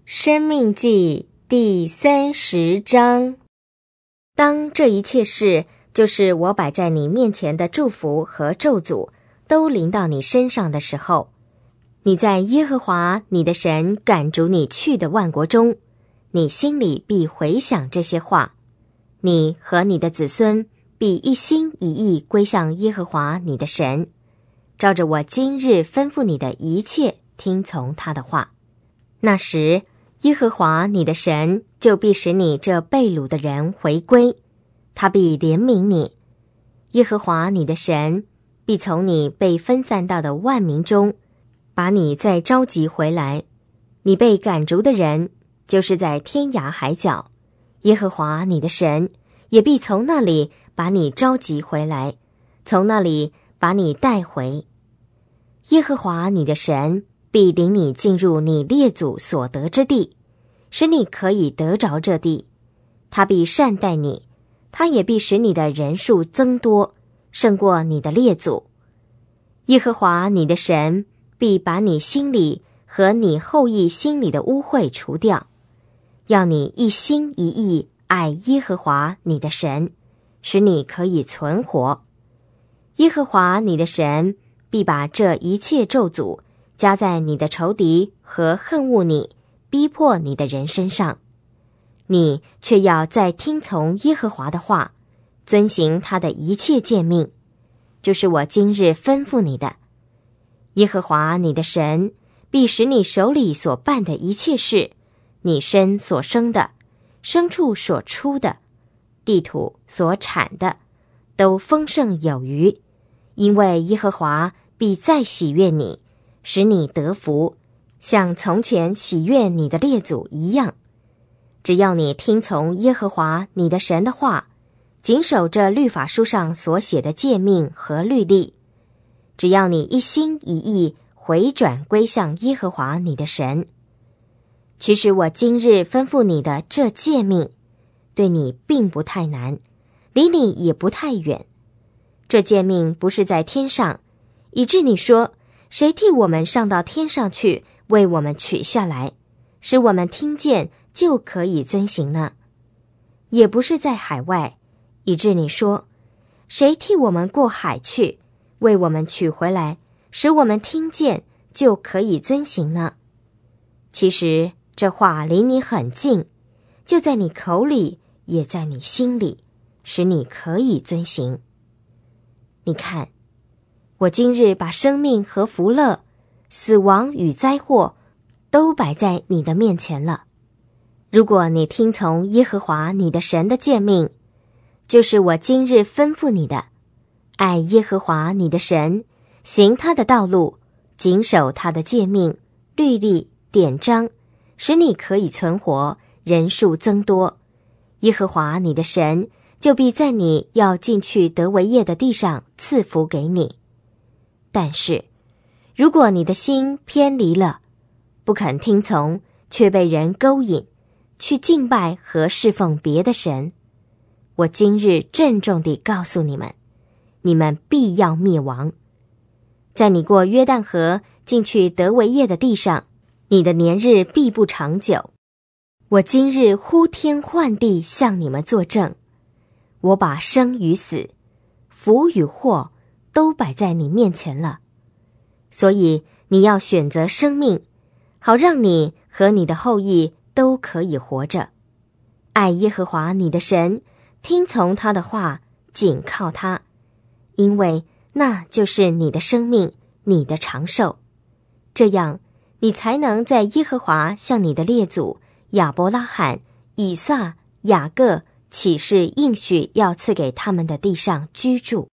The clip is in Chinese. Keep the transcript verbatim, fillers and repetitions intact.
申命记第三十章。当这一切事，就是我摆在你面前的祝福和咒诅，都临到你身上的时候，你在耶和华你的神赶逐你去的万国中，你心里必回想这些话，你和你的子孙必一心一意归向耶和华你的神，照着我今日吩咐你的一切听从他的话。那时耶和华你的神就必使你这被掳的人回归，他必怜悯你。耶和华你的神必从你被分散到的万民中把你再召集回来。你被赶逐的人就是在天涯海角，耶和华你的神也必从那里把你召集回来，从那里把你带回。耶和华你的神必领你进入你列祖所得之地，使你可以得着这地。他必善待你，他也必使你的人数增多，胜过你的列祖。耶和华你的神必把你心里和你后裔心里的污秽除掉，要你一心一意爱耶和华你的神，使你可以存活。耶和华你的神必把这一切咒诅加在你的仇敌和恨恶你逼迫你的人身上，你却要再听从耶和华的话，遵行他的一切诫命，就是我今日吩咐你的。耶和华你的神必使你手里所办的一切事，你身所生的，牲畜所出的，地土所产的，都丰盛有余，因为耶和华必再喜悦你，使你得福，像从前喜悦你的列祖一样。只要你听从耶和华你的神的话，谨守这律法书上所写的诫命和律例，只要你一心一意回转归向耶和华你的神。其实我今日吩咐你的这诫命，对你并不太难，离你也不太远。这诫命不是在天上，以致你说，谁替我们上到天上去，为我们取下来，使我们听见就可以遵行呢？也不是在海外，以致你说，谁替我们过海去，为我们取回来，使我们听见就可以遵行呢？其实这话离你很近，就在你口里，也在你心里，使你可以遵行。你看，我今日把生命和福乐，死亡与灾祸，都摆在你的面前了。如果你听从耶和华你的神的诫命，就是我今日吩咐你的，爱耶和华你的神，行他的道路，谨守他的诫命、律例、典章，使你可以存活，人数增多，耶和华你的神就必在你要进去得为业的地上赐福给你。但是如果你的心偏离了，不肯听从，却被人勾引，去敬拜和侍奉别的神，我今日郑重地告诉你们，你们必要灭亡。在你过约旦河进去得为业的地上，你的年日必不长久。我今日呼天唤地向你们作证，我把生与死、福与祸都摆在你面前了，所以你要选择生命，好让你和你的后裔都可以活着。爱耶和华你的神，听从他的话，紧靠他，因为那就是你的生命，你的长寿。这样你才能在耶和华向你的列祖亚伯拉罕、以撒、雅各起誓应许要赐给他们的地上居住。